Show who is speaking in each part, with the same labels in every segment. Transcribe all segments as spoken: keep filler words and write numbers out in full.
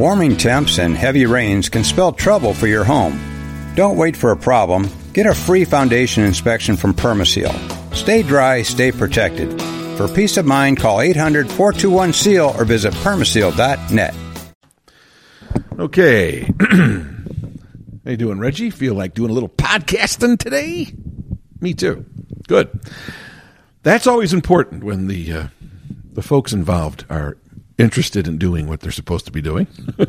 Speaker 1: Warming temps and heavy rains can spell trouble for your home. Don't wait for a problem. Get a free foundation inspection from Permaseal. Stay dry, stay protected. For peace of mind, call eight hundred, four two one, S E A L or visit permaseal dot net.
Speaker 2: Okay. How you doing, Reggie? Feel like doing a little podcasting today? Me too. Good. That's always important when the uh, the folks involved are interested in doing what they're supposed to be doing.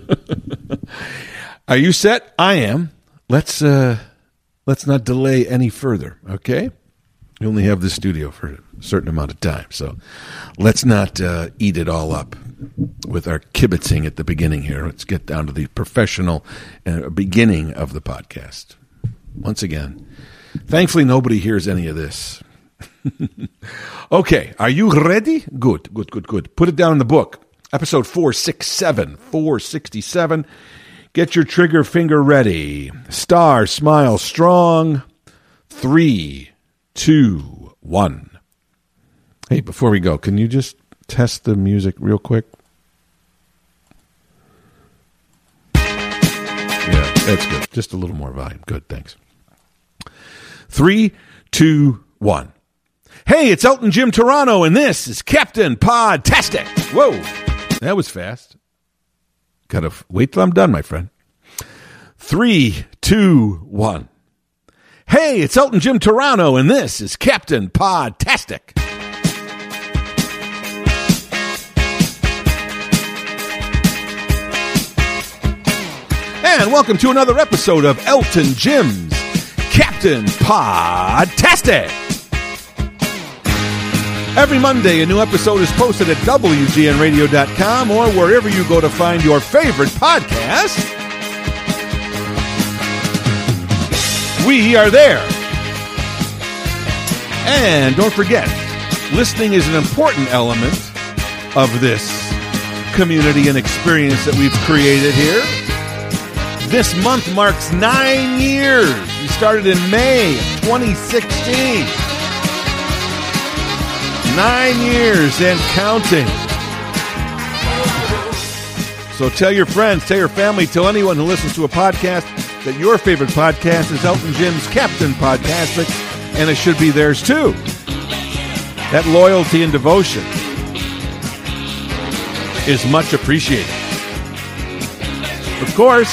Speaker 2: Are you set? I am. Let's uh, let's not delay any further, okay? We only have this studio for a certain amount of time, so let's not uh, eat it all up with our kibitzing at the beginning here. Let's get down to the professional uh, beginning of the podcast. Once again, thankfully nobody hears any of this. Okay, are you ready? Good, good, good, good. Put it down in the book. Episode four sixty-seven, four sixty-seven. Get your trigger finger ready. Star, smile, strong. Three, two, one. Hey, before we go, can you just test the music real quick? Yeah, that's good. Just a little more volume. Good, thanks. Three, two, one. Hey, it's Elton Jim Turano, and this is Captain Podtastic. Whoa, that was fast. Gotta wait till I'm done, my friend. Three, two, one. Hey, it's Elton Jim Turano, and this is Captain Podtastic. And welcome to another episode of Elton Jim's Captain Podtastic. Every Monday, a new episode is posted at W G N radio dot com or wherever you go to find your favorite podcast. We are there. And don't forget, listening is an important element of this community and experience that we've created here. This month marks nine years. We started in May of twenty sixteen. Nine years and counting. So tell your friends, tell your family, tell anyone who listens to a podcast that your favorite podcast is Elton Jim's Captain Podtastic, and it should be theirs too. That loyalty and devotion is much appreciated. Of course,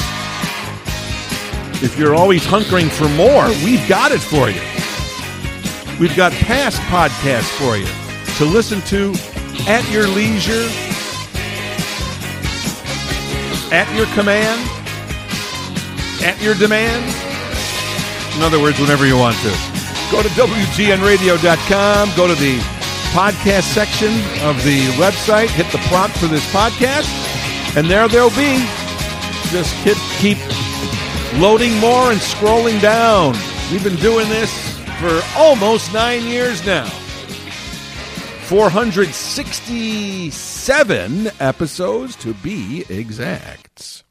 Speaker 2: if you're always hunkering for more, we've got it for you. We've got past podcasts for you to listen to at your leisure, at your command, at your demand. In other words, whenever you want to. Go to W G N radio dot com, go to the podcast section of the website, hit the prompt for this podcast, and there they'll be. Just hit, keep loading more and scrolling down. We've been doing this for almost nine years now. four hundred sixty-seven episodes to be exact.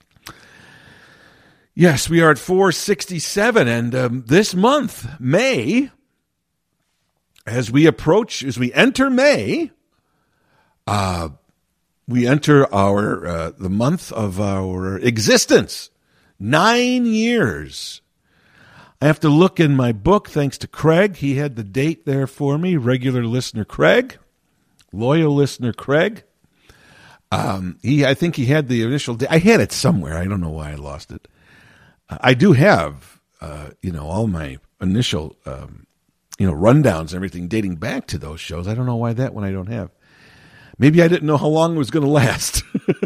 Speaker 2: Yes, we are at four sixty-seven, and um, this month, May, as we approach, as we enter May, uh, we enter our uh, the month of our existence. Nine years. I have to look in my book, thanks to Craig. He had the date there for me, regular listener Craig. Loyal listener Craig. Um, he, I think he had the initial date. I had it somewhere. I don't know why I lost it. Uh, I do have, uh, you know, all my initial, um, you know, rundowns and everything dating back to those shows. I don't know why that one I don't have. Maybe I didn't know how long it was going to last.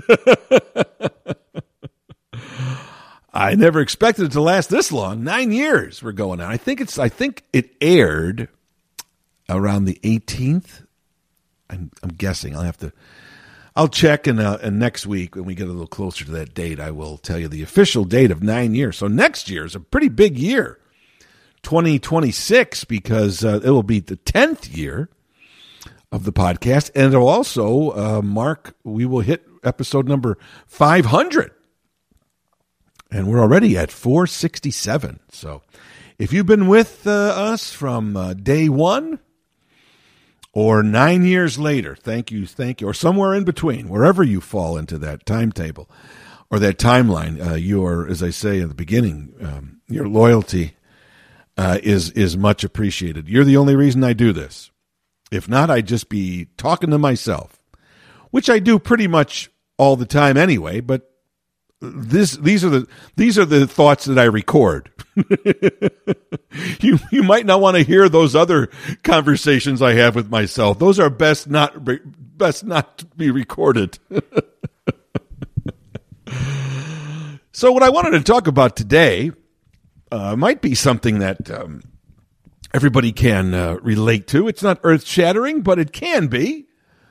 Speaker 2: I never expected it to last this long. Nine years we're going on. I think it's. I think it aired around the eighteenth. I'm, I'm guessing. I'll have to. I'll check, and uh, and next week when we get a little closer to that date, I will tell you the official date of nine years. So next year is a pretty big year, twenty twenty-six, because uh, it will be the tenth year of the podcast, and it'll also uh, mark. We will hit episode number five hundred. And we're already at four sixty-seven. So if you've been with uh, us from uh, day one or nine years later, thank you, thank you, or somewhere in between, wherever you fall into that timetable, or that timeline, uh, your, as I say at the beginning, um, your loyalty uh, is is much appreciated. You're the only reason I do this. If not, I'd just be talking to myself, which I do pretty much all the time anyway. But this these are the these are the thoughts that I record. you you might not want to hear those other conversations I have with myself. Those are best not best not to be recorded. So what I wanted to talk about today uh, might be something that um, everybody can uh, relate to. It's not earth-shattering, but it can be.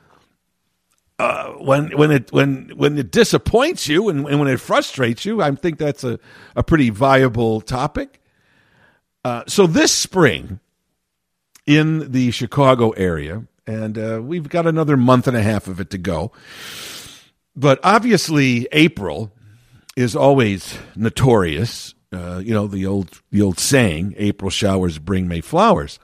Speaker 2: Uh, when when it when when it disappoints you and, and when it frustrates you, I think that's a, a pretty viable topic. Uh, so this spring in the Chicago area, and uh, we've got another month and a half of it to go, but obviously April is always notorious. Uh, you know, the old the old saying, April showers bring May flowers.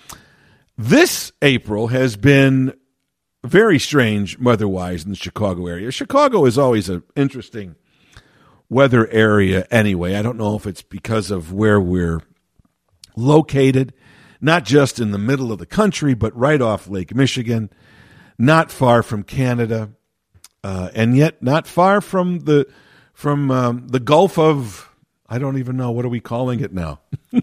Speaker 2: This April has been very strange weather-wise in the Chicago area. Chicago is always an interesting weather area anyway. I don't know if it's because of where we're located, not just in the middle of the country, but right off Lake Michigan, not far from Canada, uh, and yet not far from the from um, the Gulf of, I don't even know, what are we calling it now?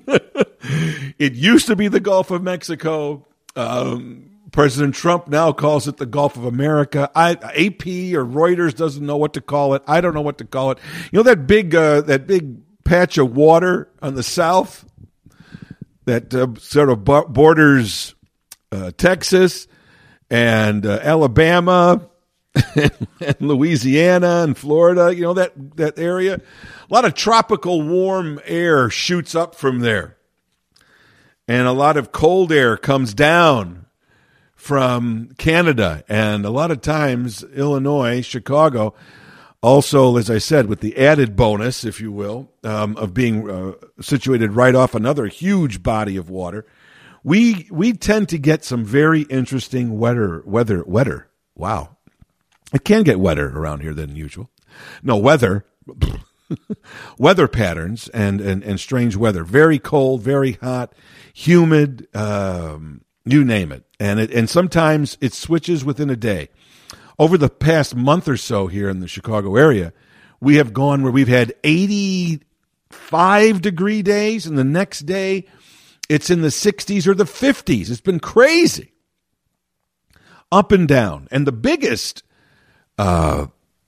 Speaker 2: It used to be the Gulf of Mexico. Um President Trump now calls it the Gulf of America. I, A P or Reuters doesn't know what to call it. I don't know what to call it. You know that big uh, that big patch of water on the south that uh, sort of borders uh, Texas and uh, Alabama and, and Louisiana and Florida. You know that that area. A lot of tropical warm air shoots up from there, and a lot of cold air comes down from Canada, and a lot of times Illinois, Chicago, also, as I said, with the added bonus, if you will, um, of being uh, situated right off another huge body of water, we we tend to get some very interesting weather, weather, weather. Wow. It can get wetter around here than usual. No, weather, weather patterns and, and, and strange weather. Very cold, very hot, humid, um, you name it. And it, and sometimes it switches within a day. Over the past month or so here in the Chicago area, we have gone where we've had eighty-five degree days, and the next day it's in the sixties or the fifties. It's been crazy. Up and down. And the biggest uh,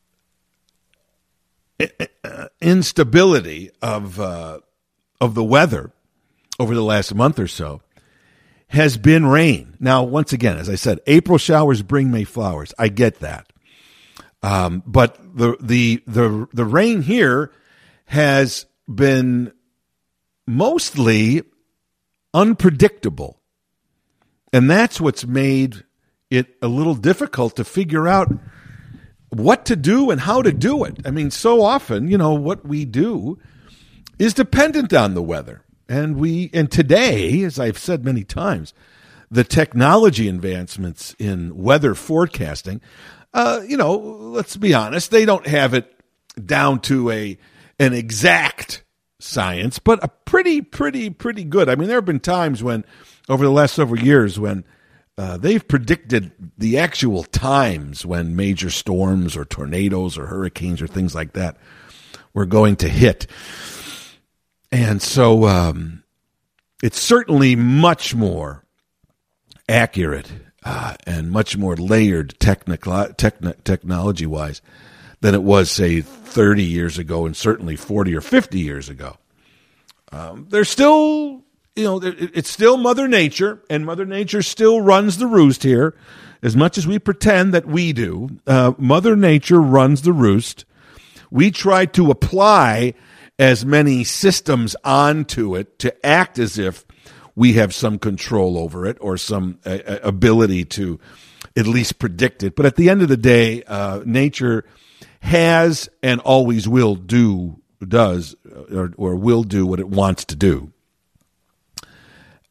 Speaker 2: instability of uh, of the weather over the last month or so has been rain. Now, once again, as I said, April showers bring May flowers. I get that. Um, but the, the, the, the rain here has been mostly unpredictable. And that's what's made it a little difficult to figure out what to do and how to do it. I mean, so often, you know, what we do is dependent on the weather. And we, and today, as I've said many times, the technology advancements in weather forecasting, uh, you know, let's be honest, they don't have it down to a an exact science, but a pretty, pretty, pretty good. I mean, there have been times when, over the last several years, when uh, they've predicted the actual times when major storms or tornadoes or hurricanes or things like that were going to hit. And so um, it's certainly much more accurate uh, and much more layered technical, techn- technology-wise than it was, say, thirty years ago and certainly forty or fifty years ago. Um, there's still, you know, it's still Mother Nature, and Mother Nature still runs the roost here. As much as we pretend that we do, uh, Mother Nature runs the roost. We try to apply as many systems onto it to act as if we have some control over it or some uh, ability to at least predict it. But at the end of the day, uh, nature has and always will do, does, or, or will do what it wants to do.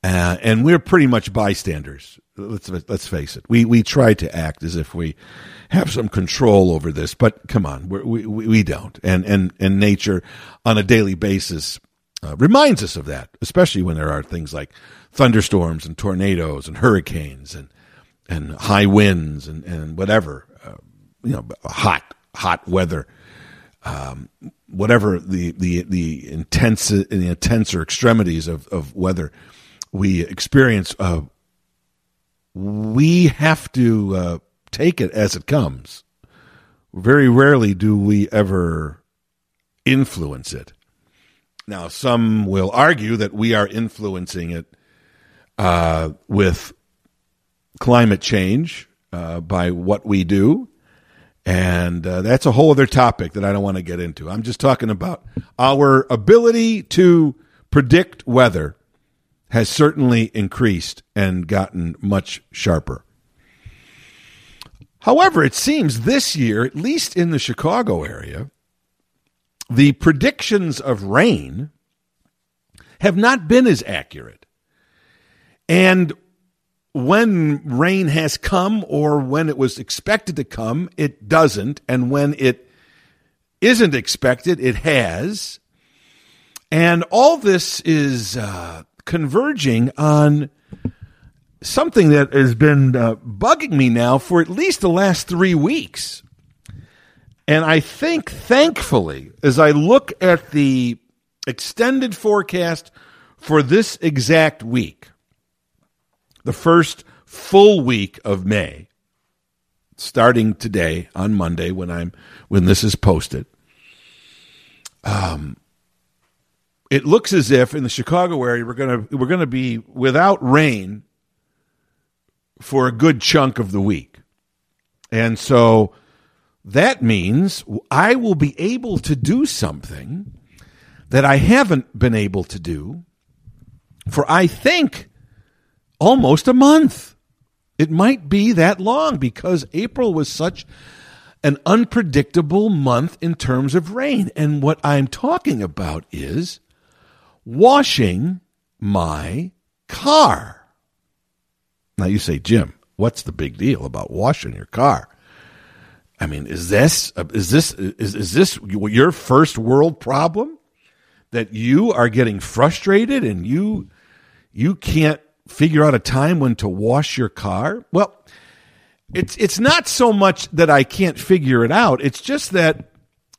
Speaker 2: Uh, and we're pretty much bystanders. Let's let's face it. We we try to act as if we have some control over this, but come on, we're, we we don't. And and and nature, on a daily basis, uh, reminds us of that. Especially when there are things like thunderstorms and tornadoes and hurricanes and and high winds and and whatever, uh, you know, hot hot weather, um, whatever the the the intense the intenser extremities of of weather we experience. Uh, we have to uh, take it as it comes. Very rarely do we ever influence it. Now, some will argue that we are influencing it uh, with climate change uh, by what we do, and uh, that's a whole other topic that I don't want to get into. I'm just talking about our ability to predict weather has certainly increased and gotten much sharper. However, it seems this year, at least in the Chicago area, the predictions of rain have not been as accurate. And when rain has come, or when it was expected to come, it doesn't. And when it isn't expected, it has. And all this is uh, converging on something that has been uh, bugging me now for at least the last three weeks. And I think, thankfully, as I look at the extended forecast for this exact week, the first full week of May, starting today on Monday when I'm when this is posted, um, it looks as if in the Chicago area we're gonna we're gonna be without rain for a good chunk of the week. And so that means I will be able to do something that I haven't been able to do for, I think, almost a month. It might be that long because April was such an unpredictable month in terms of rain. And what I'm talking about is washing my car. Now you say, Jim, what's the big deal about washing your car? I mean, is this is this is, is this your first world problem, that you are getting frustrated and you you can't figure out a time when to wash your car? Well, it's it's not so much that I can't figure it out. It's just that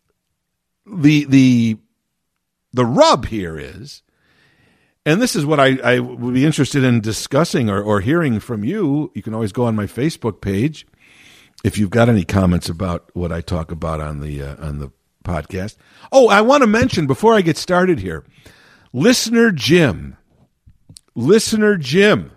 Speaker 2: the the the rub here is, and this is what I, I would be interested in discussing or, or hearing from you. You can always go on my Facebook page if you've got any comments about what I talk about on the uh, on the podcast. Oh, I want to mention before I get started here, listener Jim, listener Jim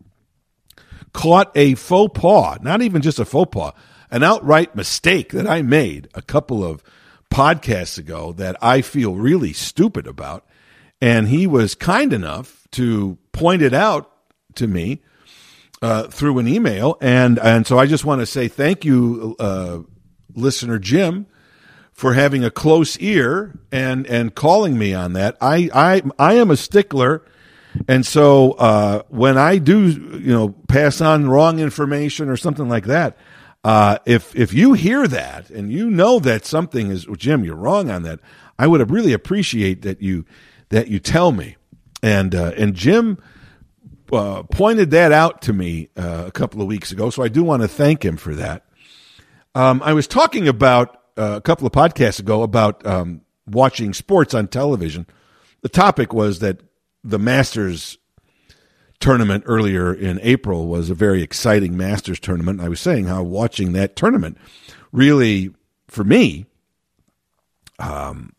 Speaker 2: caught a faux pas, not even just a faux pas, an outright mistake that I made a couple of podcasts ago that I feel really stupid about. And he was kind enough to point it out to me uh, through an email. And, and so I just want to say thank you, uh, listener Jim, for having a close ear and, and calling me on that. I, I, I am a stickler. And so uh, when I do, you know, pass on wrong information or something like that, uh, if if you hear that and you know that something is, well, Jim, you're wrong on that, I would really appreciate that you that you tell me. And uh, and Jim uh, pointed that out to me uh, a couple of weeks ago, so I do want to thank him for that. Um, I was talking about uh, a couple of podcasts ago about um, watching sports on television. The topic was that the Masters tournament earlier in April was a very exciting Masters tournament. I was saying how watching that tournament really, for me, um,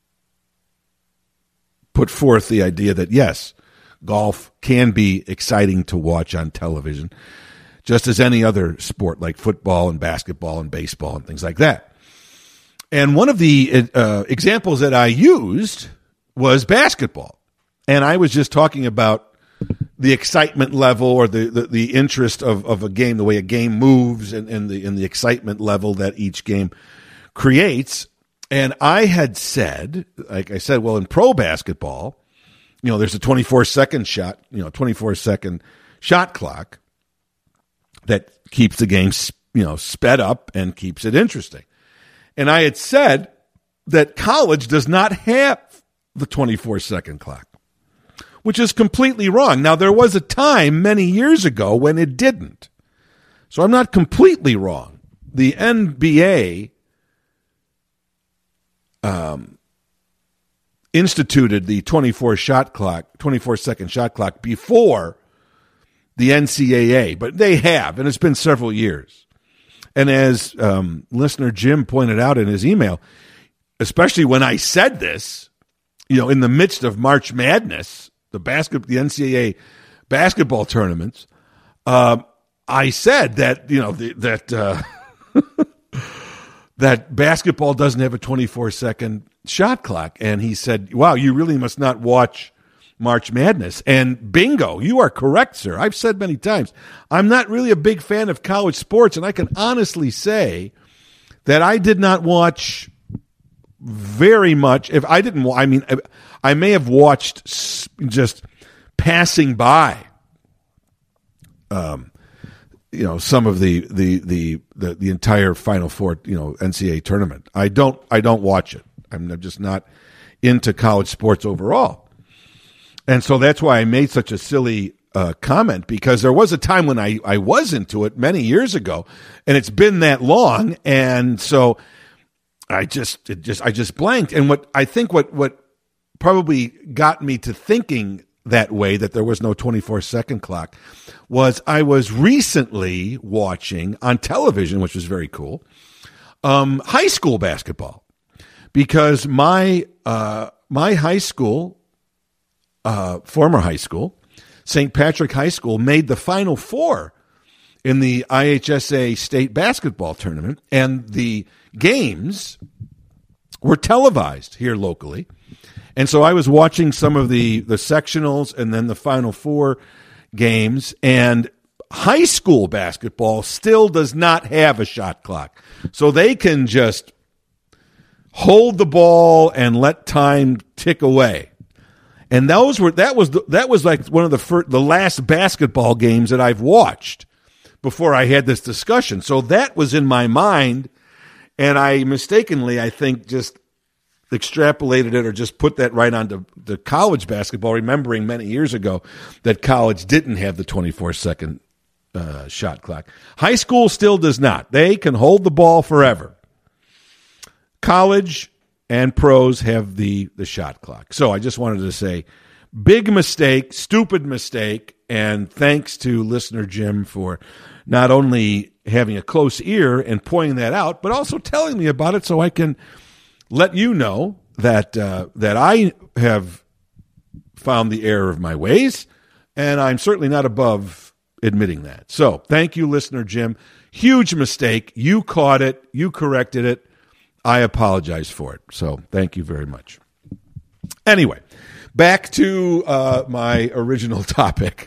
Speaker 2: put forth the idea that, yes, golf can be exciting to watch on television, just as any other sport like football and basketball and baseball and things like that. And one of the uh, examples that I used was basketball. And I was just talking about the excitement level or the, the, the interest of, of a game, the way a game moves and, and, the, and the excitement level that each game creates. And I had said, like I said, well, in pro basketball, you know, there's a twenty-four second shot, you know, twenty-four second shot clock that keeps the game, you know, sped up and keeps it interesting. And I had said that college does not have the twenty-four second clock, which is completely wrong. Now, there was a time many years ago when it didn't. So I'm not completely wrong. The N B A um, instituted the twenty-four shot clock, twenty-four second shot clock before the N C double A, but they have, and it's been several years. And as um, listener Jim pointed out in his email, especially when I said this, you know, in the midst of March Madness, the basket, the N C double A basketball tournaments, uh, I said that, you know, the, that uh, that basketball doesn't have a twenty-four second shot clock. And he said, wow, you really must not watch March Madness. And bingo, you are correct, sir. I've said many times, I'm not really a big fan of college sports, and I can honestly say that I did not watch very much. If I didn't, I mean, I may have watched just passing by, um, you know, some of the the the the, the entire Final Four, you know, N C double A tournament. I don't I don't watch it. I'm just not into college sports overall, and so that's why I made such a silly uh, comment, because there was a time when I I was into it many years ago, and it's been that long, and so I just it just I just blanked. And what I think what what probably got me to thinking that way, that there was no twenty-four second clock, was I was recently watching on television, which was very cool, um, high school basketball, because my uh, my high school, uh, former high school, Saint Patrick High School, made the Final Four in the I H S A state basketball tournament, and the games were televised here locally. And so I was watching some of the, the sectionals and then the Final Four games, and high school basketball still does not have a shot clock. So they can just hold the ball and let time tick away. And those were that was the, that was like one of the first, the last basketball games that I've watched before I had this discussion. So that was in my mind, and I mistakenly, I think, just extrapolated it or just put that right onto the college basketball, remembering many years ago that college didn't have the twenty-four second uh, shot clock. High school still does not. They can hold the ball forever. College and pros have the, the shot clock. So I just wanted to say, big mistake, stupid mistake, and thanks to listener Jim for not only having a close ear and pointing that out, but also telling me about it so I can let you know that uh, that I have found the error of my ways, and I'm certainly not above admitting that. So thank you, listener Jim. Huge mistake. You caught it. You corrected it. I apologize for it. So thank you very much. Anyway, back to uh, my original topic.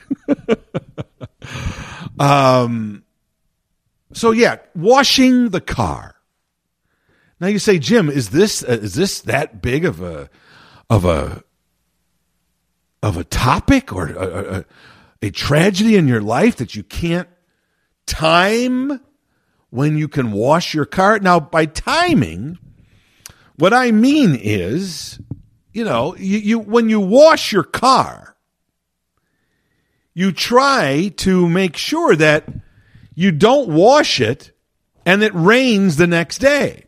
Speaker 2: um. So yeah, washing the car. Now you say, Jim, is this uh, is this that big of a of a of a topic or a, a, a tragedy in your life that you can't time when you can wash your car? Now, by timing, what I mean is, you know, you, you when you wash your car, you try to make sure that you don't wash it and it rains the next day.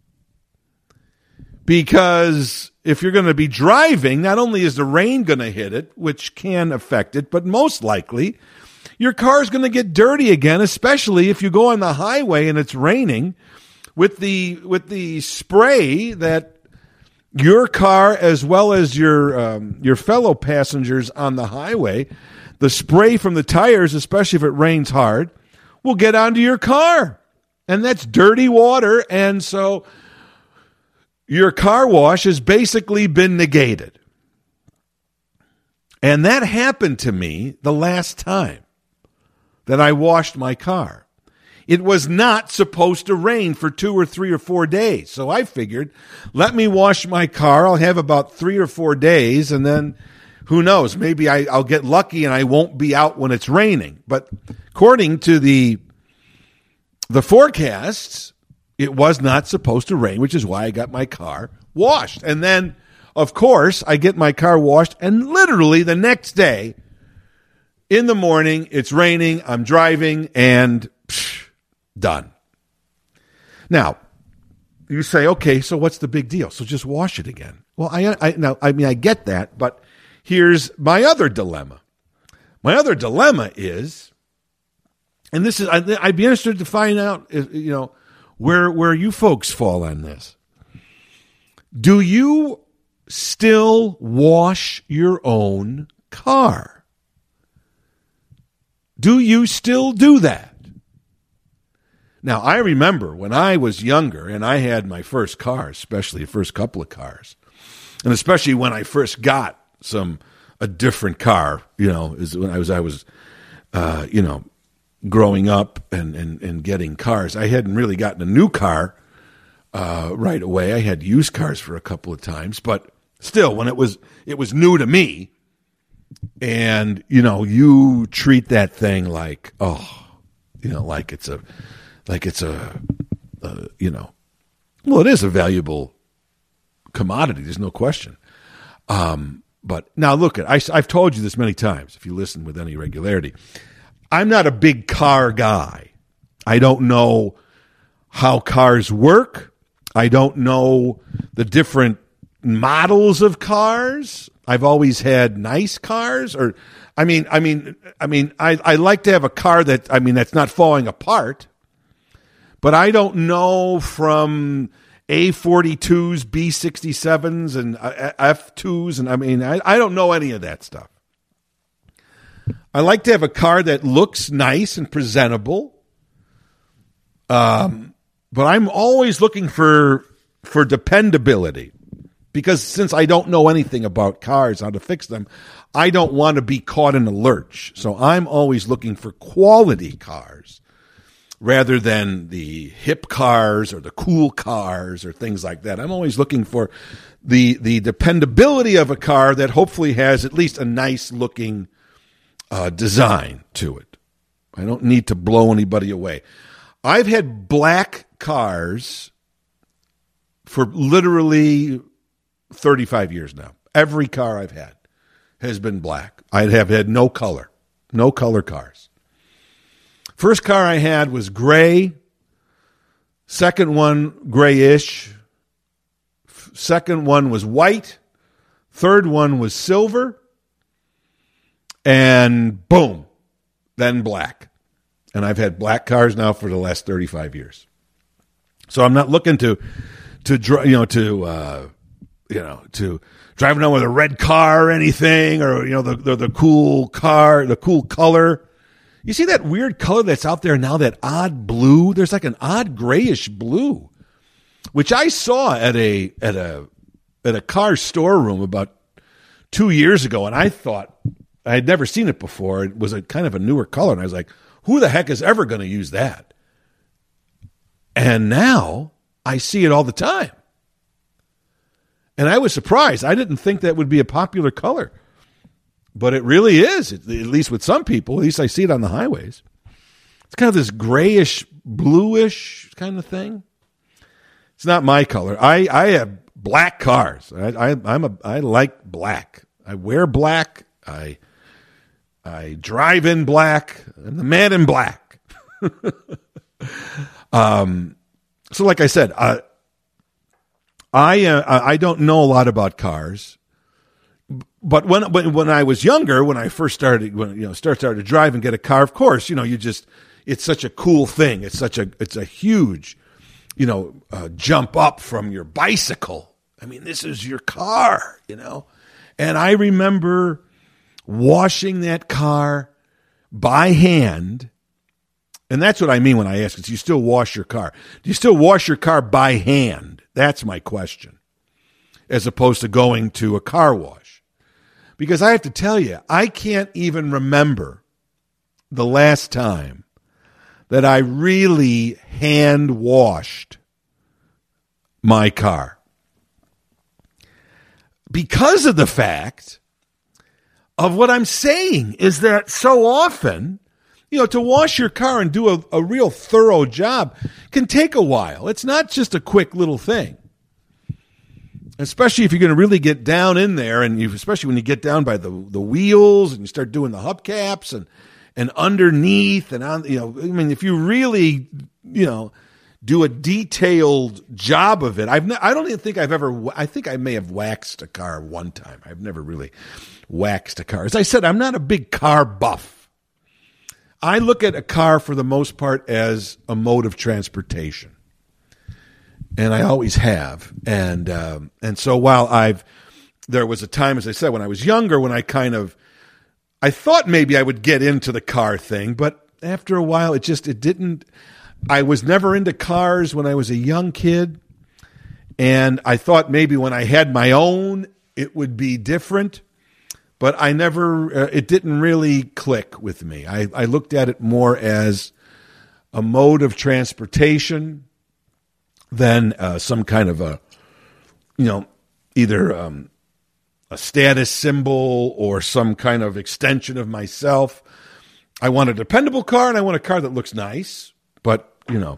Speaker 2: Because if you're going to be driving, not only is the rain going to hit it, which can affect it, but most likely your car is going to get dirty again, especially if you go on the highway and it's raining, with the with the spray that your car, as well as your um, your fellow passengers on the highway, the spray from the tires, especially if it rains hard, will get onto your car. And that's dirty water, and so your car wash has basically been negated. And that happened to me the last time that I washed my car. It was not supposed to rain for two or three or four days. So I figured, let me wash my car. I'll have about three or four days, and then who knows? Maybe I, I'll get lucky and I won't be out when it's raining. But according to the the forecasts, it was not supposed to rain, which is why I got my car washed. And then, of course, I get my car washed, and literally the next day, in the morning, it's raining, I'm driving, and psh, done. Now, you say, okay, so what's the big deal? So just wash it again. Well, I, I now I mean I get that, but here's my other dilemma. My other dilemma is, and this is I, I'd be interested to find out, you know, where where you folks fall on this. Do you still wash your own car? Do you still do that? Now, I remember when I was younger and I had my first car, especially the first couple of cars, and especially when I first got some a different car, you know, is when I was I was, uh, you know, growing up and, and, and getting cars. I hadn't really gotten a new car uh, right away. I had used cars for a couple of times, but still, when it was it was new to me, and you know, you treat that thing like oh, you know, like it's a like it's a, a you know, well, it is a valuable commodity. There's no question. Um, but now look at I, I've told you this many times. If you listen with any regularity, I'm not a big car guy. I don't know how cars work. I don't know the different models of cars. I've always had nice cars, or I mean, I mean, I mean, I, I like to have a car that I mean that's not falling apart. But I don't know from A forty-twos, B sixty-sevens, and F twos, and I mean, I, I don't know any of that stuff. I like to have a car that looks nice and presentable, um, but I'm always looking for for dependability, because since I don't know anything about cars, how to fix them, I don't want to be caught in a lurch. So I'm always looking for quality cars, rather than the hip cars or the cool cars or things like that. I'm always looking for the the dependability of a car that hopefully has at least a nice looking uh, design to it. I don't need to blow anybody away. I've had black cars for literally thirty-five years now. Every car I've had has been black. I have had no color, no color cars. First car I had was gray. Second one, grayish. Second one was white. Third one was silver. And boom, then black. And I've had black cars now for the last thirty-five years. So I'm not looking to, to you know, to uh, you know, to driving around with a red car or anything, or you know, the the, the cool car, the cool color. You see that weird color that's out there now, that odd blue? There's like an odd grayish blue, which I saw at a at a at a car storeroom about two years ago, and I thought I had never seen it before. It was a kind of a newer color, and I was like, who the heck is ever going to use that? And now I see it all the time. And I was surprised. I didn't think that would be a popular color. But it really is, at least with some people. At least I see it on the highways. It's kind of this grayish, bluish kind of thing. It's not my color. I, I have black cars. I, I, I'm a I like black. I wear black. I I drive in black. I'm the man in black. um. So, like I said, uh, I uh, I don't know a lot about cars. But when, when when I was younger, when I first started, when you know, start started to drive and get a car, of course, you know, you just, it's such a cool thing. It's such a, it's a huge, you know, uh, jump up from your bicycle. I mean, this is your car, you know. And I remember washing that car by hand, and that's what I mean when I ask, is do you still wash your car? Do you still wash your car by hand? That's my question, as opposed to going to a car wash. Because I have to tell you, I can't even remember the last time that I really hand washed my car. Because of the fact of what I'm saying is that so often, you know, to wash your car and do a, a real thorough job can take a while. It's not just a quick little thing. Especially if you're going to really get down in there, and you, especially when you get down by the the wheels and you start doing the hubcaps and and underneath and on, you know, I mean, if you really, you know, do a detailed job of it, I've ne- I don't even think I've ever. I think I may have waxed a car one time. I've never really waxed a car. As I said, I'm not a big car buff. I look at a car for the most part as a mode of transportation. And I always have. And um, and so while I've, there was a time, as I said, when I was younger, when I kind of, I thought maybe I would get into the car thing, but after a while, it just, it didn't, I was never into cars when I was a young kid. And I thought maybe when I had my own, it would be different. But I never, uh, it didn't really click with me. I, I looked at it more as a mode of transportation than uh, some kind of a, you know, either um, a status symbol or some kind of extension of myself. I want a dependable car, and I want a car that looks nice. But, you know,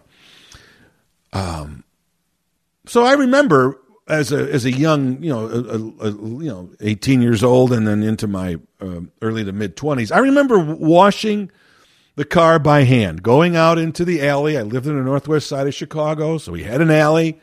Speaker 2: um, so I remember as a as a young, you know, a, a, a, you know, eighteen years old, and then into my uh, early to mid twenties. I remember washing the car by hand, going out into the alley. I lived in the northwest side of Chicago, so we had an alley.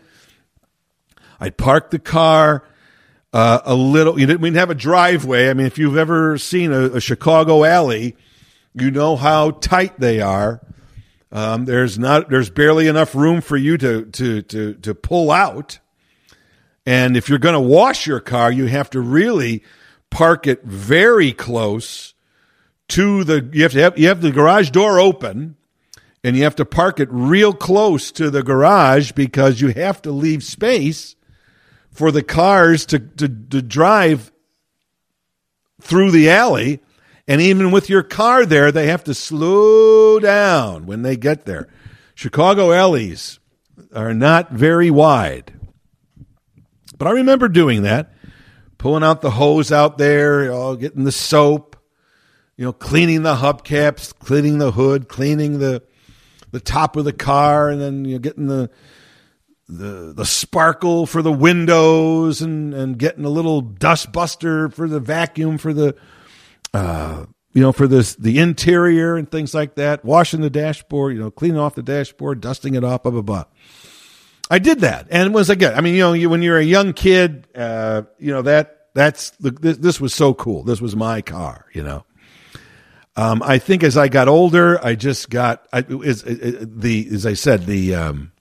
Speaker 2: I'd park the car uh, a little. You didn't, we didn't have a driveway. I mean, if you've ever seen a, a Chicago alley, you know how tight they are. Um, there's not, there's barely enough room for you to to to to pull out. And if you're going to wash your car, you have to really park it very close to the, you have to have, you have the garage door open, and you have to park it real close to the garage because you have to leave space for the cars to, to, to drive through the alley. And even with your car there, they have to slow down when they get there. Chicago alleys are not very wide. But I remember doing that, pulling out the hose out there, you know, getting the soap, you know, cleaning the hubcaps, cleaning the hood, cleaning the the top of the car, and then you know, getting the the the sparkle for the windows, and, and getting a little dust buster for the vacuum for the uh, you know for this the interior and things like that. Washing the dashboard, you know, cleaning off the dashboard, dusting it off, blah blah blah. I did that, and once again, I mean, you know, you, when you're a young kid, uh, you know that that's the, this, this was so cool. This was my car, you know. Um, I think as I got older, I just got I, is, is, the as I said the um,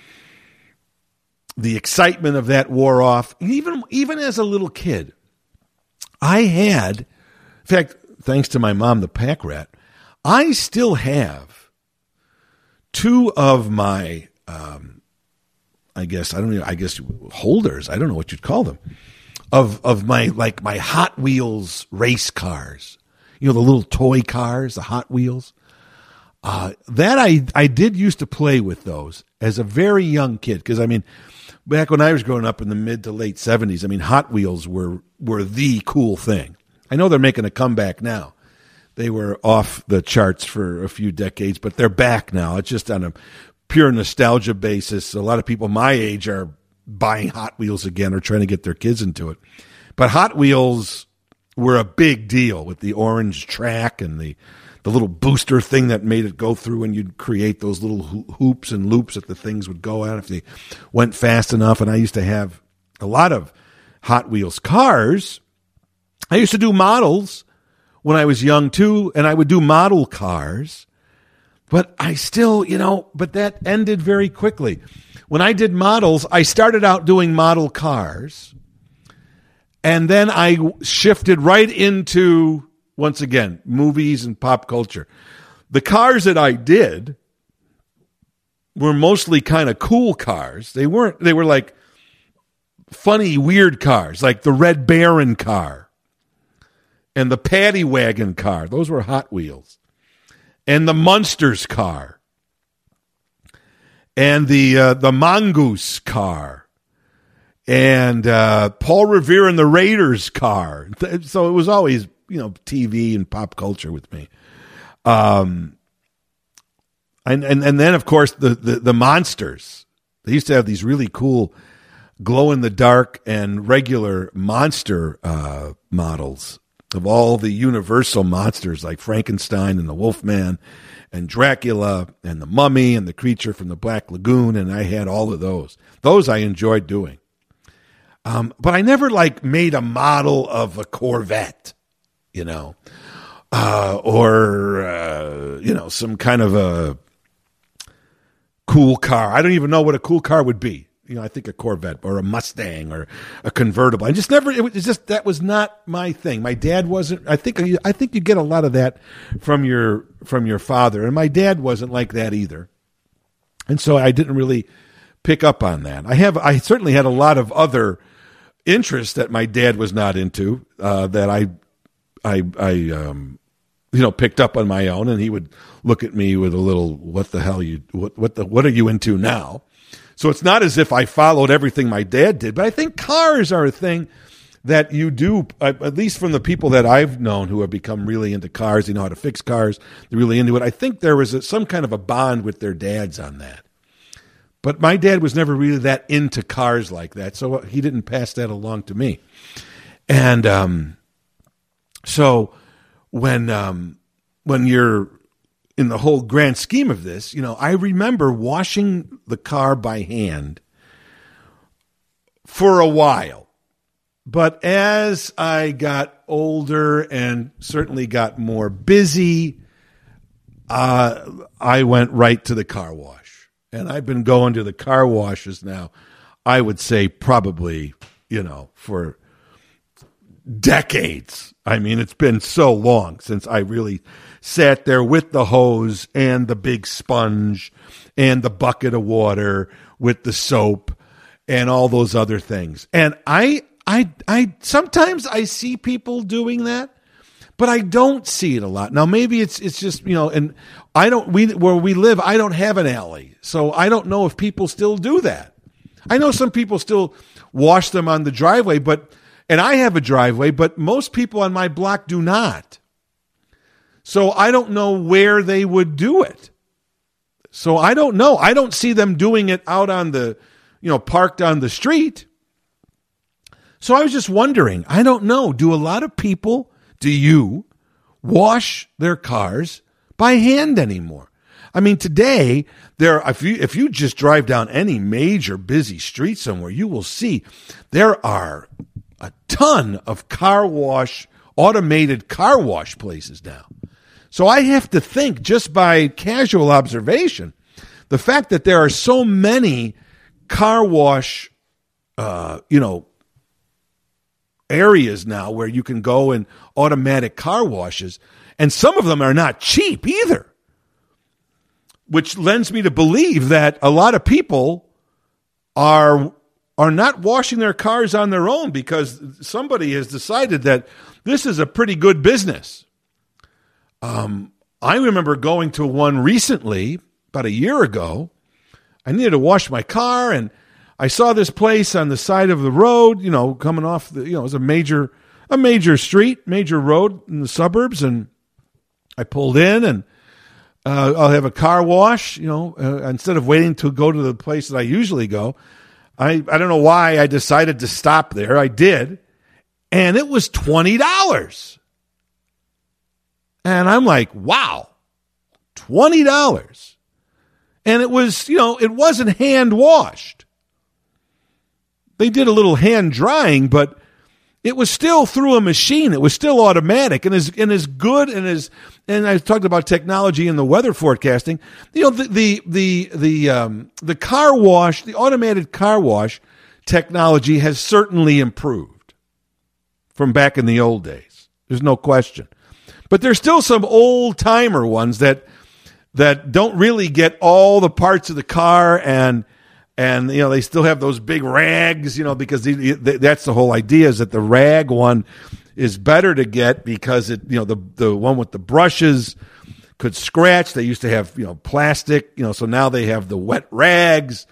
Speaker 2: the excitement of that wore off. Even even as a little kid, I had, in fact, thanks to my mom, the pack rat, I still have two of my. Um, I guess I don't know. I guess holders. I don't know what you'd call them. Of of my like my Hot Wheels race cars. You know, the little toy cars, the Hot Wheels. Uh, that I I did used to play with those as a very young kid. Because I mean, back when I was growing up in the mid to late seventies, I mean, Hot Wheels were were the cool thing. I know they're making a comeback now. They were off the charts for a few decades, but they're back now. It's just on a pure nostalgia basis. A lot of people my age are buying Hot Wheels again or trying to get their kids into it. But Hot Wheels were a big deal with the orange track and the, the little booster thing that made it go through, and you'd create those little hoops and loops that the things would go at if they went fast enough. And I used to have a lot of Hot Wheels cars. I used to do models when I was young too, and I would do model cars. But I still, you know, but that ended very quickly. When I did models, I started out doing model cars, and then I shifted right into, once again, movies and pop culture. The cars that I did were mostly kind of cool cars. They weren't, they were like funny, weird cars, like the Red Baron car and the Paddy Wagon car. Those were Hot Wheels. And the Munsters car, and the uh, the Mongoose car, and uh, Paul Revere and the Raiders car. So it was always you know, T V and pop culture with me. Um, and, and, and then, of course, the, the, the monsters. They used to have these really cool glow-in-the-dark and regular monster uh, models of all the Universal monsters like Frankenstein and the Wolfman and Dracula and the Mummy and the creature from the Black Lagoon, and I had all of those. Those I enjoyed doing. Um, but I never, like, made a model of a Corvette, you know, uh, or, uh, you know, some kind of a cool car. I don't even know what a cool car would be. You know, I think a Corvette or a Mustang or a convertible. I just never, it was just, that was not my thing. My dad wasn't, I think, I think you get a lot of that from your, from your father. And my dad wasn't like that either. And so I didn't really pick up on that. I have, I certainly had a lot of other interests that my dad was not into, uh, that I, I, I, um, you know, picked up on my own, and he would look at me with a little, what the hell you, what, what the, what are you into now? So it's not as if I followed everything my dad did, but I think cars are a thing that you do, at least from the people that I've known who have become really into cars, they know how to fix cars, they're really into it. I think there was a, some kind of a bond with their dads on that. But my dad was never really that into cars like that, so he didn't pass that along to me. And um, so when um, when you're in the whole grand scheme of this, you know, I remember washing the car by hand for a while. But as I got older and certainly got more busy, uh, I went right to the car wash. And I've been going to the car washes now, I would say probably, you know, for decades. I mean, it's been so long since I really sat there with the hose and the big sponge and the bucket of water with the soap and all those other things. And I, I, I, sometimes I see people doing that, but I don't see it a lot. Now, maybe it's, it's just, you know, and I don't, we, where we live, I don't have an alley. So I don't know if people still do that. I know some people still wash them on the driveway, but, and I have a driveway, but most people on my block do not. So I don't know where they would do it. So I don't know. I don't see them doing it out on the, you know, parked on the street. So I was just wondering, I don't know, do a lot of people, do you wash their cars by hand anymore? I mean, today, there, if you, if you just drive down any major busy street somewhere, you will see there are a ton of car wash, automated car wash places now. So I have to think, just by casual observation, the fact that there are so many car wash, uh, you know, areas now where you can go and automatic car washes, and some of them are not cheap either, which lends me to believe that a lot of people are are not washing their cars on their own because somebody has decided that this is a pretty good business. Um, I remember going to one recently, about a year ago. I needed to wash my car, and I saw this place on the side of the road, you know, coming off the, you know, it was a major, a major street, major road in the suburbs, and I pulled in, and uh, I'll have a car wash, you know, uh, instead of waiting to go to the place that I usually go. I, I don't know why I decided to stop there. I did, and it was twenty dollars. And I'm like, wow, twenty dollars. And it was, you know, it wasn't hand washed. They did a little hand drying, but it was still through a machine. It was still automatic, and as and as good and as and I talked about technology and the weather forecasting. You know, the the the the um, the car wash, the automated car wash technology has certainly improved from back in the old days. There's no question, but there's still some old timer ones that that don't really get all the parts of the car, and. And, you know, they still have those big rags, you know, because they, they, that's the whole idea, is that the rag one is better to get because it, you know, the, the one with the brushes could scratch. They used to have, you know, plastic, you know, so now they have the wet rags.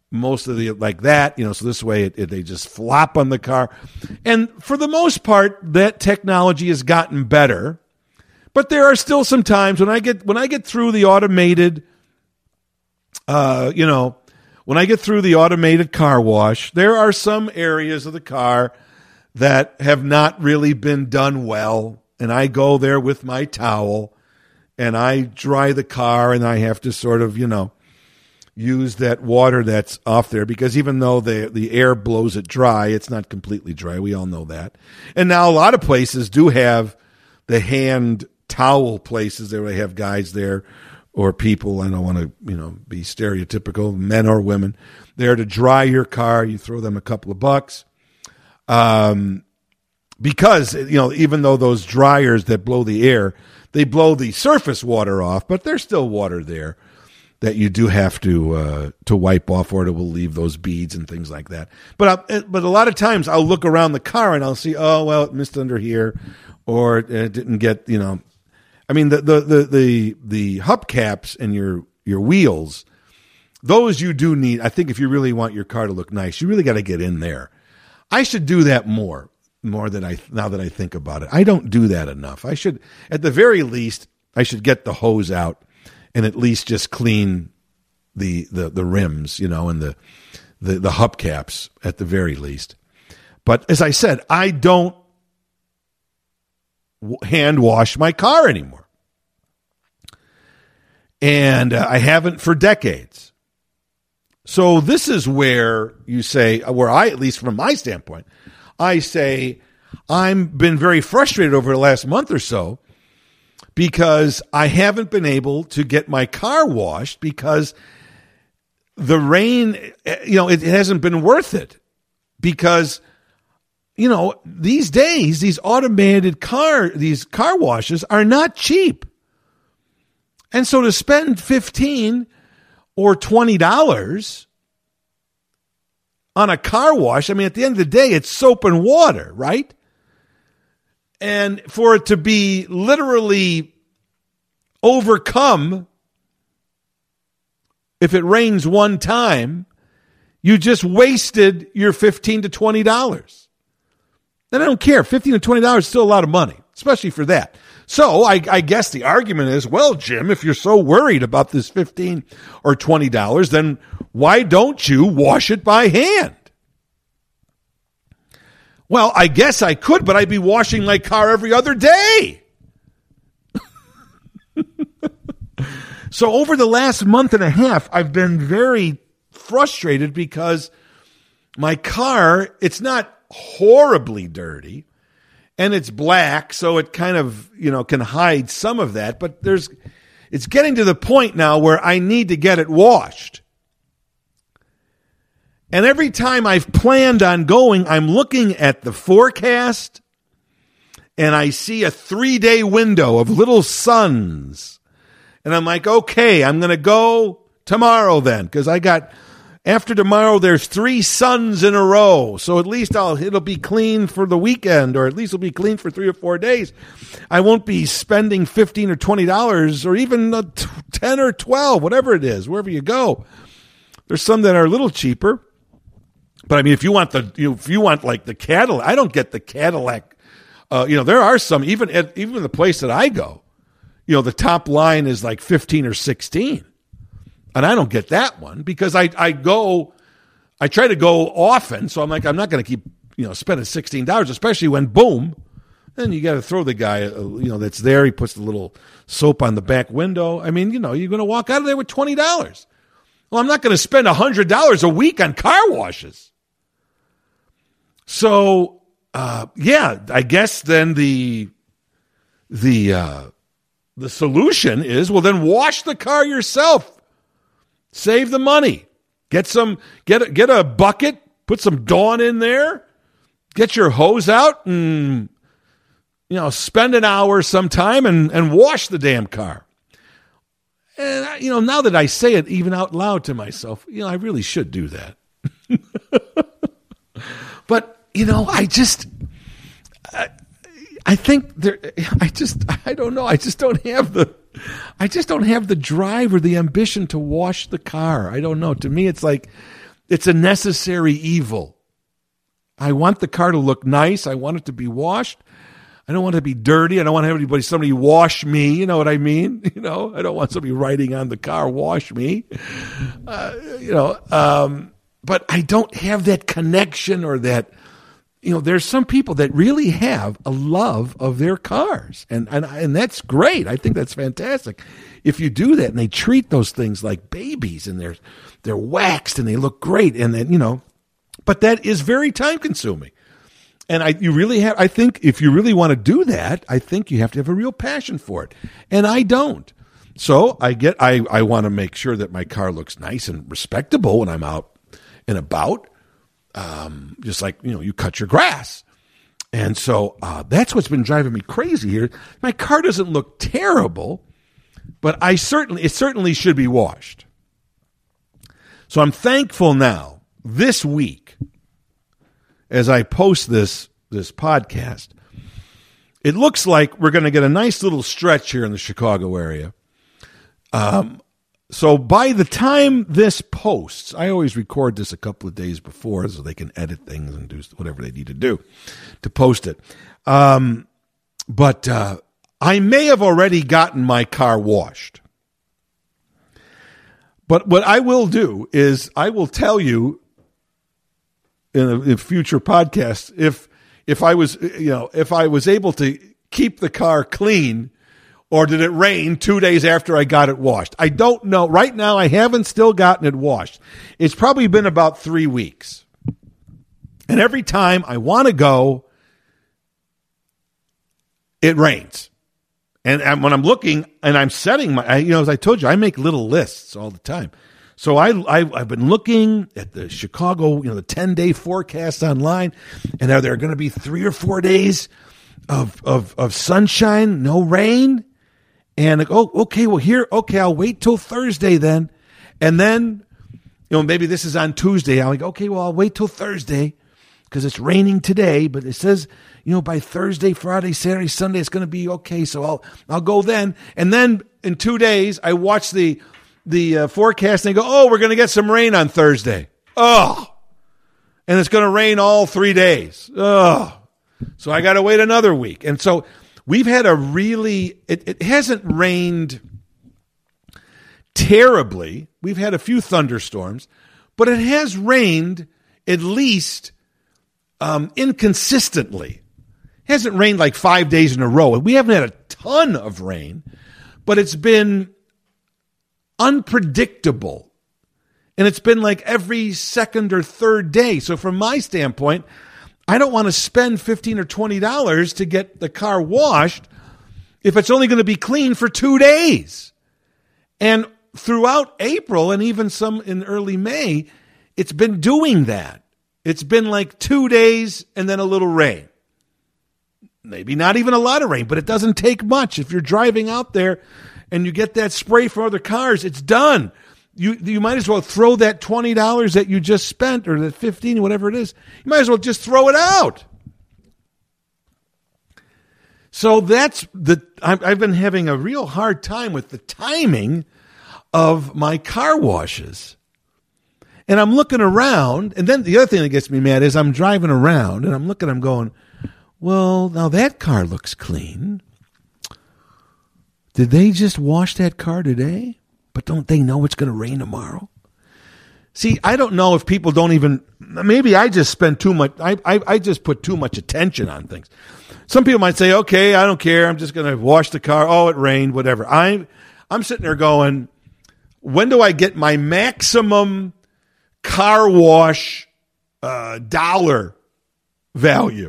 Speaker 2: most of the like that, you know, so this way it, it, they just flop on the car. And for the most part, that technology has gotten better. But there are still some times when I get when I get through the automated, uh, you know, when I get through the automated car wash, there are some areas of the car that have not really been done well. And I go there with my towel and I dry the car, and I have to sort of, you know, use that water that's off there, because even though the the air blows it dry, it's not completely dry. We all know that. And now a lot of places do have the hand towel places. They have guys there or people, I don't want to, you know, be stereotypical, men or women, there to dry your car. You throw them a couple of bucks. Um, because, you know, even though those dryers that blow the air, they blow the surface water off, but there's still water there that you do have to uh, to wipe off, or it will leave those beads and things like that. But I, but a lot of times I'll look around the car and I'll see, oh, well, it missed under here, or it didn't get, you know, I mean, the the the the, the hubcaps and your your wheels, those you do need. I think if you really want your car to look nice, you really got to get in there. I should do that more, more than I now that I think about it. I don't do that enough. I should, at the very least, I should get the hose out and at least just clean the the the rims, you know, and the the the hubcaps at the very least. But as I said, I don't hand wash my car anymore. And uh, I haven't for decades. So this is where you say, where I, at least from my standpoint, I say I've been very frustrated over the last month or so because I haven't been able to get my car washed because the rain, you know, it, it hasn't been worth it because, you know, these days, these automated car, these car washes are not cheap. And so to spend fifteen or twenty dollars on a car wash, I mean, at the end of the day, it's soap and water, right? And for it to be literally overcome, if it rains one time, you just wasted your fifteen to twenty dollars. And I don't care. fifteen to twenty dollars is still a lot of money, especially for that. So I, I guess the argument is, well, Jim, if you're so worried about this fifteen or twenty dollars, then why don't you wash it by hand? Well, I guess I could, but I'd be washing my car every other day. So over the last month and a half, I've been very frustrated because my car, it's not horribly dirty, and it's black, so it kind of, you know, can hide some of that, but there's, it's getting to the point now where I need to get it washed. And every time I've planned on going, I'm looking at the forecast, and I see a three-day window of little suns. And I'm like, okay, I'm going to go tomorrow then, because I got, after tomorrow, there's three suns in a row. So at least I'll, it'll be clean for the weekend, or at least it'll be clean for three or four days. I won't be spending fifteen or twenty dollars, or even ten or twelve, whatever it is, wherever you go. There's some that are a little cheaper. But I mean, if you want the, you know, if you want like the Cadillac, I don't get the Cadillac. Uh, you know, there are some, even at, even the place that I go, you know, the top line is like fifteen or sixteen. And I don't get that one because I, I go, I try to go often. So I'm like, I'm not going to keep, you know, spending sixteen dollars, especially when boom, then you got to throw the guy, uh, you know, that's there. He puts the little soap on the back window. I mean, you know, you're going to walk out of there with twenty dollars. Well, I'm not going to spend one hundred dollars a week on car washes. So, uh, yeah, I guess then the, the, uh, the solution is, well, then wash the car yourself. Save the money. Get some, get a, get a bucket, put some Dawn in there, get your hose out and, you know, spend an hour sometime and, and wash the damn car. And, I, you know, now that I say it even out loud to myself, you know, I really should do that. But, you know, I just, I, I think there, I just, I don't know. I just don't have the, I just don't have the drive or the ambition to wash the car. I don't know. To me, it's like, it's a necessary evil. I want the car to look nice. I want it to be washed. I don't want it to be dirty. I don't want to have anybody, somebody wash me. You know what I mean? You know, I don't want somebody writing on the car, wash me. Uh, you know, um, but I don't have that connection or that, you know, there's some people that really have a love of their cars. And, and, and that's great. I think that's fantastic. If you do that and they treat those things like babies and they're, they're waxed and they look great. And then, you know, but that is very time consuming. And I, you really have, I think if you really want to do that, I think you have to have a real passion for it. And I don't. So I get, I, I want to make sure that my car looks nice and respectable when I'm out and about. Um, just like, you know, you cut your grass. And so uh, that's what's been driving me crazy here. My car doesn't look terrible, but I certainly, it certainly should be washed. So I'm thankful now this week, as I post this this podcast, it looks like we're going to get a nice little stretch here in the Chicago area. Um, so by the time this posts, I always record this a couple of days before so they can edit things and do whatever they need to do to post it. Um, but uh, I may have already gotten my car washed. But what I will do is I will tell you in a, in future podcasts, if if I was you know if I was able to keep the car clean, or did it rain two days after I got it washed? I don't know. Right now, I haven't still gotten it washed. It's probably been about three weeks, and every time I want to go, it rains. And, and when I'm looking and I'm setting my, I, you know, as I told you, I make little lists all the time. So I, I, I've been looking at the Chicago, you know, the ten-day forecast online, and are there going to be three or four days of, of, of sunshine, no rain? And like, oh, okay, well here, okay, I'll wait till Thursday then. And then, you know, maybe this is on Tuesday. I'm like, okay, well, I'll wait till Thursday because it's raining today, but it says, you know, by Thursday, Friday, Saturday, Sunday, it's going to be okay. So I'll, I'll go then. And then in two days, I watch the, the uh, forecast and they go, oh, we're going to get some rain on Thursday. Oh, and it's going to rain all three days. Oh, so I got to wait another week. And so we've had a really, it, it hasn't rained terribly. We've had a few thunderstorms, but it has rained at least um, inconsistently. It hasn't rained like five days in a row. We haven't had a ton of rain, but it's been unpredictable. And it's been like every second or third day. So from my standpoint, I don't want to spend fifteen or twenty dollars to get the car washed if it's only going to be clean for two days. And throughout April and even some in early May, it's been doing that. It's been like two days and then a little rain. Maybe not even a lot of rain, but it doesn't take much. If you're driving out there and you get that spray from other cars, it's done. You you might as well throw that twenty dollars that you just spent, or that fifteen dollars, whatever it is. You might as well just throw it out. So that's the. I've been having a real hard time with the timing of my car washes. And I'm looking around, and then the other thing that gets me mad is I'm driving around, and I'm looking, I'm going, well, now that car looks clean. Did they just wash that car today? But don't they know it's going to rain tomorrow? See, I don't know if people don't even, maybe I just spend too much, I, I, I just put too much attention on things. Some people might say, okay, I don't care. I'm just going to wash the car. Oh, it rained, whatever. I'm, I'm sitting there going, when do I get my maximum car wash uh, dollar value?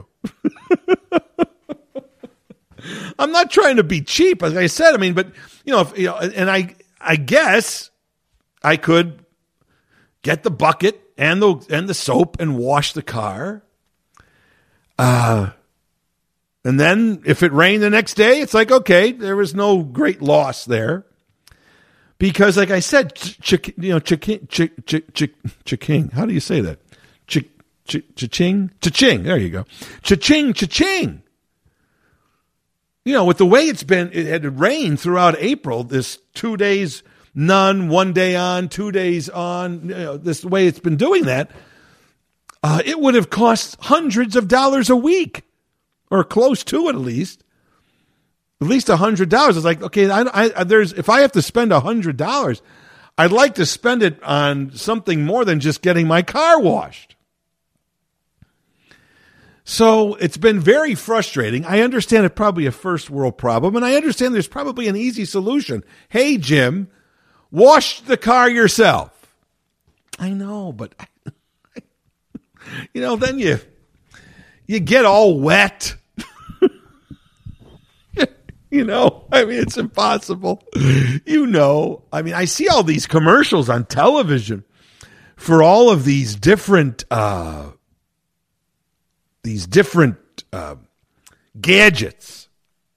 Speaker 2: I'm not trying to be cheap, as I said. I mean, but, you know, if, you know, and I, I guess I could get the bucket and the and the soap and wash the car. Uh, and then if it rained the next day, it's like, okay, there was no great loss there. Because like I said, ch- ch- you know, ch-king, ch- ch- ch- ch-king, how do you say that? Ch- ch- ch-ching? Ch-ching, there you go. Ch-ching, ch-ching. You know, with the way it's been, it had rained throughout April, this two days none, one day on, two days on, you know, this way it's been doing that, uh, it would have cost hundreds of dollars a week, or close to it at least. At least a hundred dollars. It's like, okay, I, I, there's if I have to spend a hundred dollars, I'd like to spend it on something more than just getting my car washed. So it's been very frustrating. I understand it's probably a first world problem, and I understand there's probably an easy solution. Hey, Jim, wash the car yourself. I know, but you know, then you you get all wet. You know, I mean, it's impossible. You know, I mean, I see all these commercials on television for all of these different, uh, these different uh, gadgets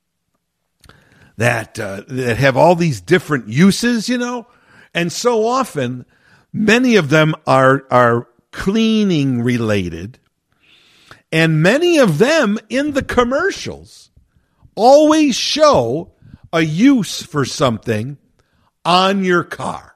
Speaker 2: that uh, that have all these different uses. You know, and so often, many of them are are cleaning related, and many of them in the commercials always show a use for something on your car.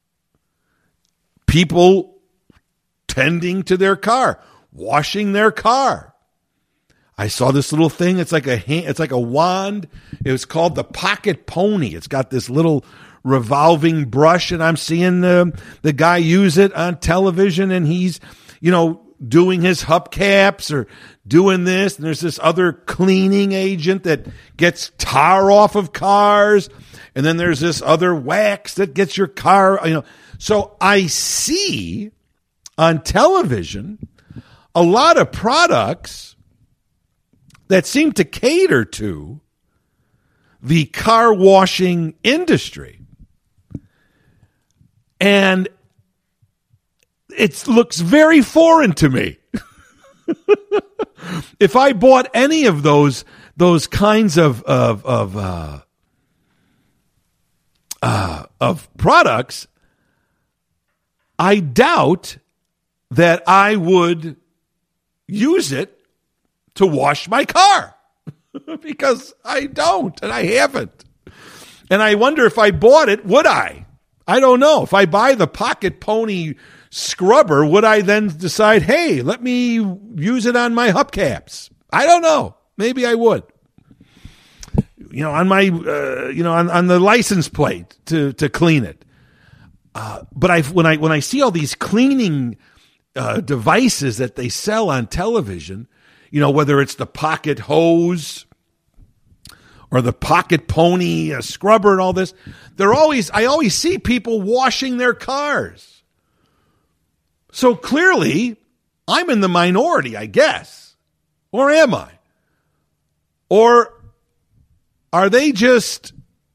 Speaker 2: People tending to their car, washing their car. I saw this little thing. It's like a hand, it's like a wand. It was called the Pocket Pony. It's got this little revolving brush, and I'm seeing the the guy use it on television, and he's, you know, doing his hubcaps or doing this. And there's this other cleaning agent that gets tar off of cars. And then there's this other wax that gets your car, you know. So I see on television a lot of products that seem to cater to the car washing industry. And it looks very foreign to me. If I bought any of those those kinds of of of uh, uh, of products, I doubt that I would use it to wash my car because I don't and I haven't. And I wonder if I bought it, would I? I don't know. If I buy the Pocket Pony scrubber, would I then decide, hey, let me use it on my hubcaps? I don't know. Maybe I would. You know, on my, uh, you know, on, on the license plate to to clean it. Uh, but I when I when I see all these cleaning uh, devices that they sell on television, you know, whether it's the Pocket Hose or the Pocket Pony uh, scrubber and all this, they're always I always see people washing their cars. So clearly, I'm in the minority, I guess. Or am I? Or are they just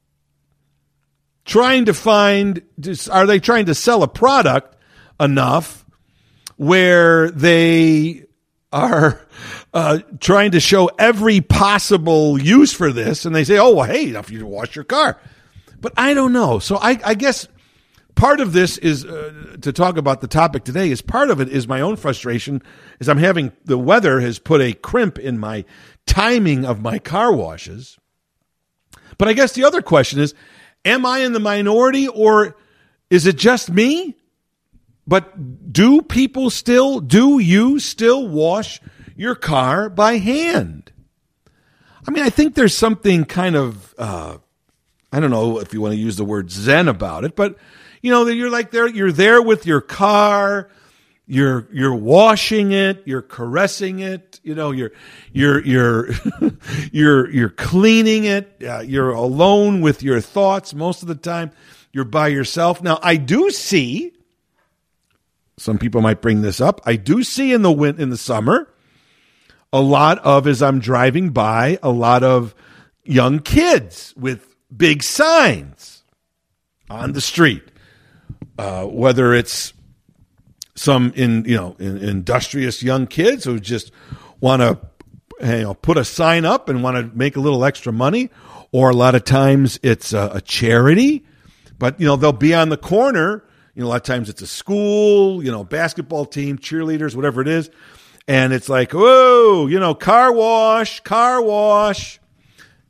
Speaker 2: trying to find, are they trying to sell a product enough where they are uh, trying to show every possible use for this, and they say, oh, well, hey, enough for you to wash your car. But I don't know. So I, I guess part of this is, uh, to talk about the topic today, is part of it is my own frustration, is I'm having, the weather has put a crimp in my timing of my car washes. But I guess the other question is, am I in the minority, or is it just me? But do people still, do you still wash your car by hand? I mean, I think there's something kind of, uh, I don't know if you want to use the word zen about it, but you know, that you're like there, you're there with your car, you're you're washing it, you're caressing it, you know, you're you're you're you're you're cleaning it, uh, you're alone with your thoughts most of the time. You're by yourself. Now, I do see, some people might bring this up, I do see in the win- in the summer a lot of, as I'm driving by, a lot of young kids with big signs on the street. Uh, whether it's some in you know in, industrious young kids who just want to you know put a sign up and want to make a little extra money, or a lot of times it's a, a charity, but you know they'll be on the corner. You know, a lot of times it's a school, you know, basketball team, cheerleaders, whatever it is, and it's like, whoa, you know, car wash, car wash.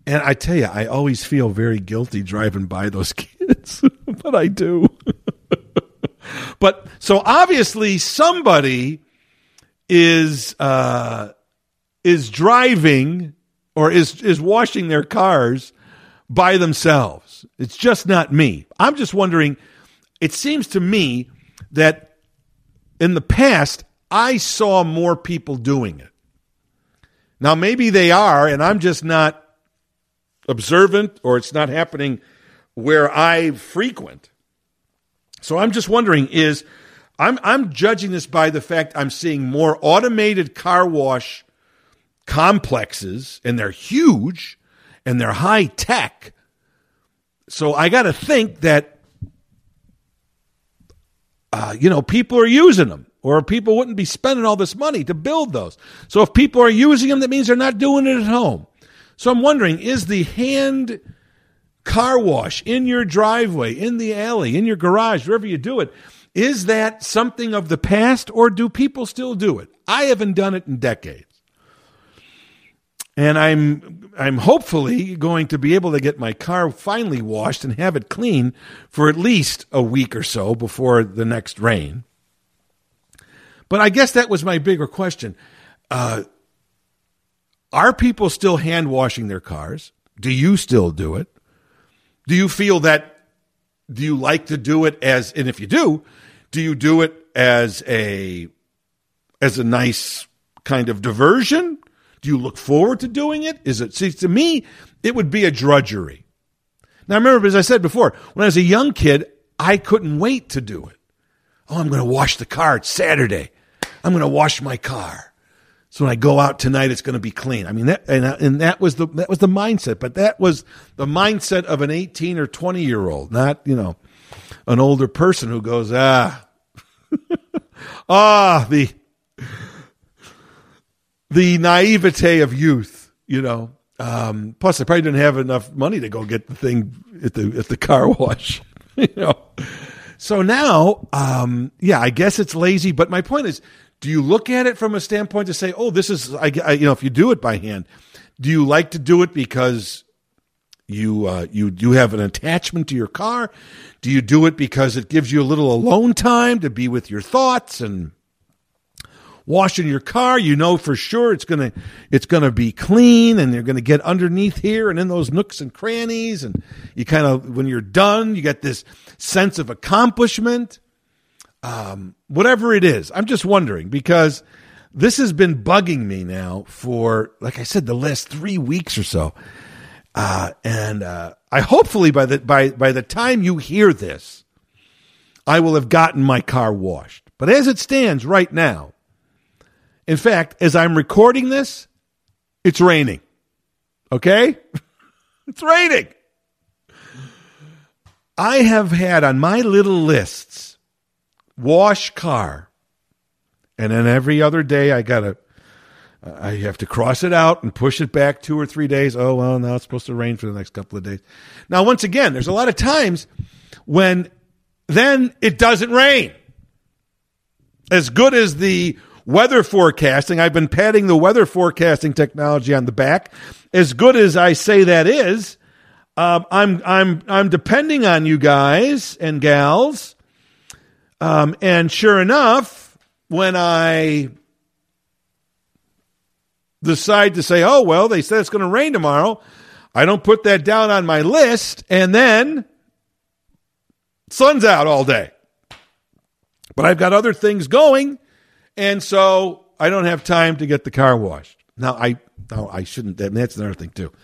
Speaker 2: And I tell you, I always feel very guilty driving by those kids, but I do. But so obviously somebody is uh, is driving or is is washing their cars by themselves. It's just not me. I'm just wondering, it seems to me that in the past, I saw more people doing it. Now, maybe they are, and I'm just not observant, or it's not happening where I frequent. So I'm just wondering, is I'm I'm judging this by the fact I'm seeing more automated car wash complexes, and they're huge, and they're high tech. So I got to think that, uh, you know, people are using them, or people wouldn't be spending all this money to build those. So if people are using them, that means they're not doing it at home. So I'm wondering, is the hand car wash in your driveway, in the alley, in your garage, wherever you do it, is that something of the past, or do people still do it? I haven't done it in decades. And I'm I'm hopefully going to be able to get my car finally washed and have it clean for at least a week or so before the next rain. But I guess that was my bigger question. Uh, are people still hand washing their cars? Do you still do it? Do you feel that, do you like to do it as, and if you do, do you do it as a, as a nice kind of diversion? Do you look forward to doing it? Is it, see, to me, it would be a drudgery. Now, remember, as I said before, when I was a young kid, I couldn't wait to do it. Oh, I'm going to wash the car. It's Saturday. I'm going to wash my car. So when I go out tonight, it's going to be clean. I mean, that, and, and that was the, that was the mindset, but that was the mindset of an eighteen or twenty year old, not, you know, an older person who goes, ah, ah, the, the naivete of youth, you know. Um, plus, I probably didn't have enough money to go get the thing at the at the car wash, you know. So now, um, yeah, I guess it's lazy. But my point is, do you look at it from a standpoint to say, oh, this is, I, I, you know, if you do it by hand, do you like to do it because you uh, you do have an attachment to your car? Do you do it because it gives you a little alone time to be with your thoughts and washing your car? You know for sure it's gonna it's gonna be clean, and you're gonna get underneath here and in those nooks and crannies, and you kind of, when you're done, you get this sense of accomplishment. Um, whatever it is, I'm just wondering, because this has been bugging me now for, like I said, the last three weeks or so, uh, and uh, I hopefully by the by by the time you hear this, I will have gotten my car washed. But as it stands right now, in fact, as I'm recording this, it's raining. Okay? It's raining. I have had on my little lists, wash car. And then every other day I got to, I have to cross it out and push it back two or three days. Oh, well, now it's supposed to rain for the next couple of days. Now, once again, there's a lot of times when then it doesn't rain. As good as the weather forecasting, I've been patting the weather forecasting technology on the back. As good as I say that is, um, I'm I'm I'm depending on you guys and gals. Um, and sure enough, when I decide to say, "Oh well, they said it's going to rain tomorrow," I don't put that down on my list, and then sun's out all day. But I've got other things going. And so I don't have time to get the car washed. Now, I no, I shouldn't. That's another thing, too.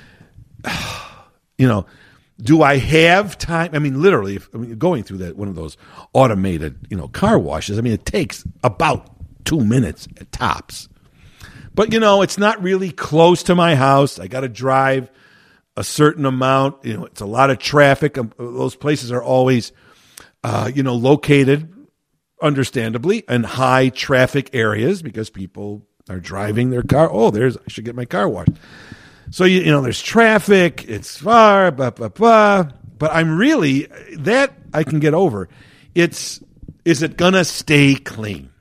Speaker 2: You know, do I have time? I mean, literally, if, I mean, going through that one of those automated, you know, car washes, I mean, it takes about two minutes at tops. But, you know, it's not really close to my house. I got to drive a certain amount. You know, it's a lot of traffic. Um, those places are always, uh, you know, located, understandably, in high traffic areas because people are driving their car. Oh, there's, I should get my car washed. So, you, you know, there's traffic. It's far, blah, blah, blah. But I'm really, that I can get over. It's, is it going to stay clean?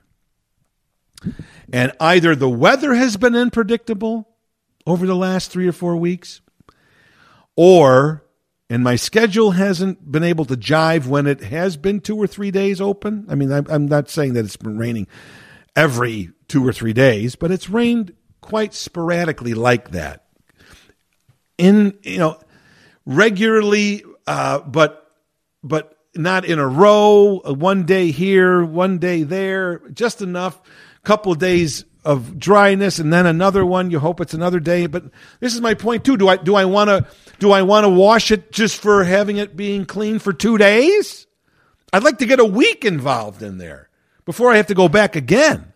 Speaker 2: And either the weather has been unpredictable over the last three or four weeks, or, and my schedule hasn't been able to jive when it has been two or three days open. I mean, I'm, I'm not saying that it's been raining every two or three days, but it's rained quite sporadically like that. In, you know, regularly, uh, but, but not in a row, one day here, one day there, just enough, couple of days of dryness, and then another one. You hope it's another day, but this is my point too. Do I do I want to do I want to wash it just for having it being clean for two days? I'd like to get a week involved in there before I have to go back again.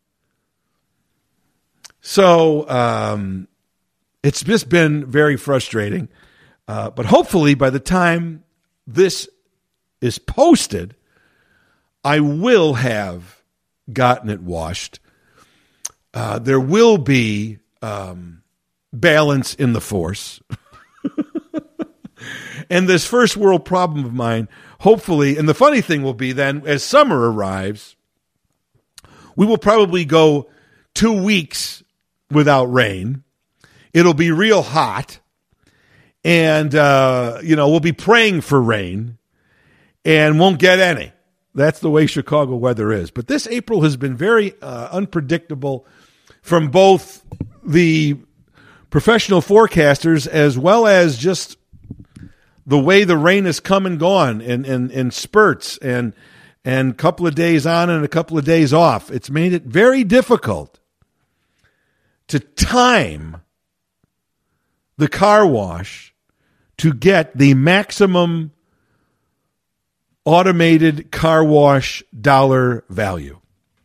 Speaker 2: So um, it's just been very frustrating, uh, but hopefully by the time this is posted, I will have gotten it washed. Uh, there will be um, balance in the force. And this first world problem of mine, hopefully, and the funny thing will be then, as summer arrives, we will probably go two weeks without rain. It'll be real hot. And, uh, you know, we'll be praying for rain and won't get any. That's the way Chicago weather is. But this April has been very uh, unpredictable from both the professional forecasters as well as just the way the rain has come and gone in, in, in spurts and and a couple of days on and a couple of days off. It's made it very difficult to time the car wash to get the maximum automated car wash dollar value.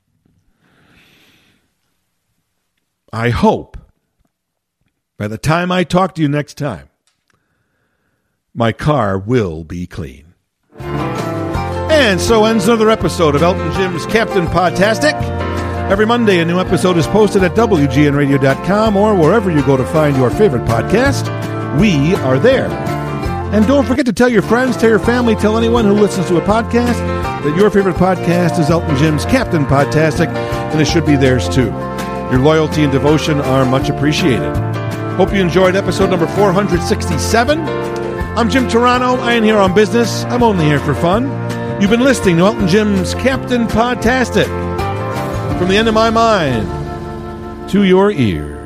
Speaker 2: I hope by the time I talk to you next time, my car will be clean. And so ends another episode of Elton Jim's Captain Podtastic. Every Monday, a new episode is posted at W G N radio dot com or wherever you go to find your favorite podcast. We are there. And don't forget to tell your friends, tell your family, tell anyone who listens to a podcast that your favorite podcast is Elton Jim's Captain Podtastic, and it should be theirs too. Your loyalty and devotion are much appreciated. Hope you enjoyed episode number four sixty-seven. I'm Jim Turano. I ain't here on business. I'm only here for fun. You've been listening to Elton Jim's Captain Podtastic. From the end of my mind to your ears.